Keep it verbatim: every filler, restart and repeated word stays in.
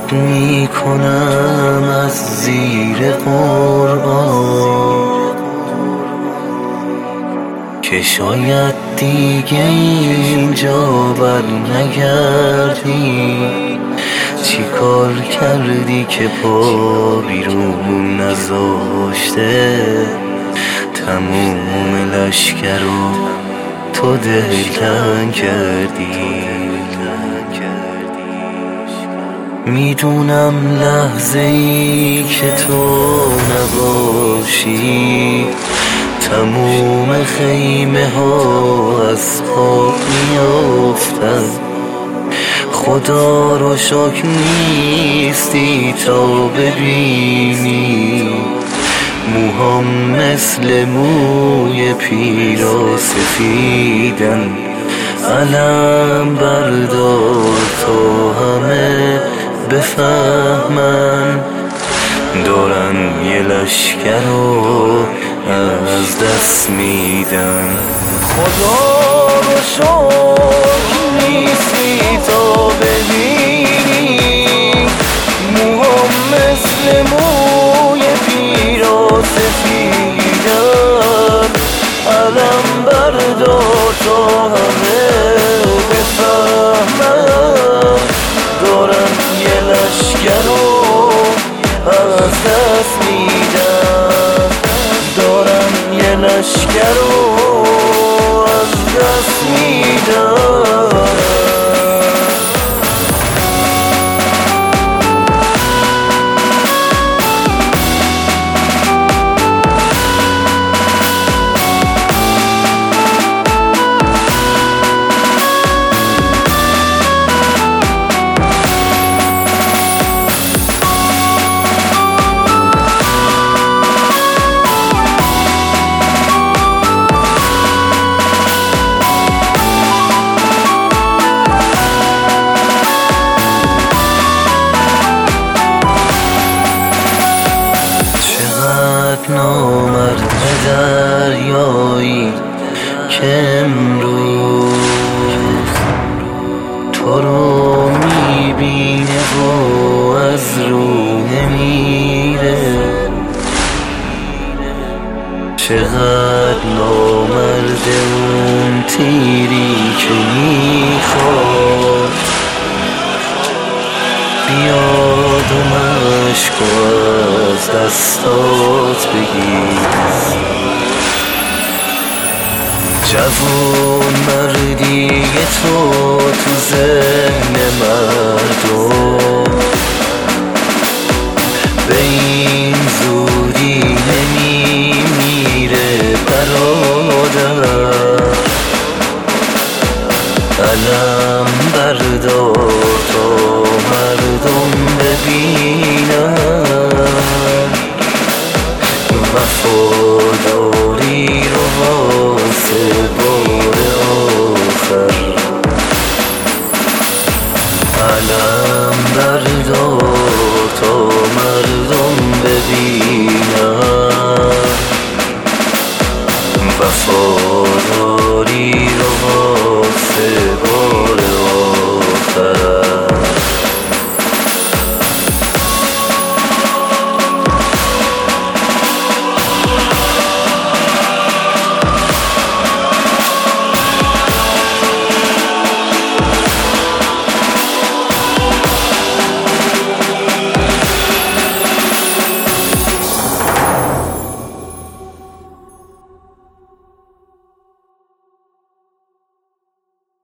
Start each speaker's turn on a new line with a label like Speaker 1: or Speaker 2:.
Speaker 1: یاد می کنم از زیر قرآن که شاید دیگه اینجا بر نگردی. چی کار کردی که پا بیرون نذاشته تموم لشکر رو تو دلتنگ کردی؟ میدونم لحظه ای که تو نباشی تموم خیمه ها از پا میافتن. خدا رو شکر نیستی تا ببینی موهام مثل موی پیرا سفیدن. علم بردار تا همه بفهمن دارن یه لشکر رو از دست میدن. خدا رو شکر نیستی تا ببینی موهام مثل موی پیرا سفیدن. علم بردار تا همه بفهمن دارن یه لشکر رو از دست میدن. دارن یه لشکر رو از دست میدن. نامرد دریایی که امروز تو رو میبینه و از رو نمیره. چقدر نامرد اون تیری که میخواد بیاد و مشکو از دستات بگیر. جوون مردی تو تو ذهن مردم به این زودی نمیمیره برادر. علم بردار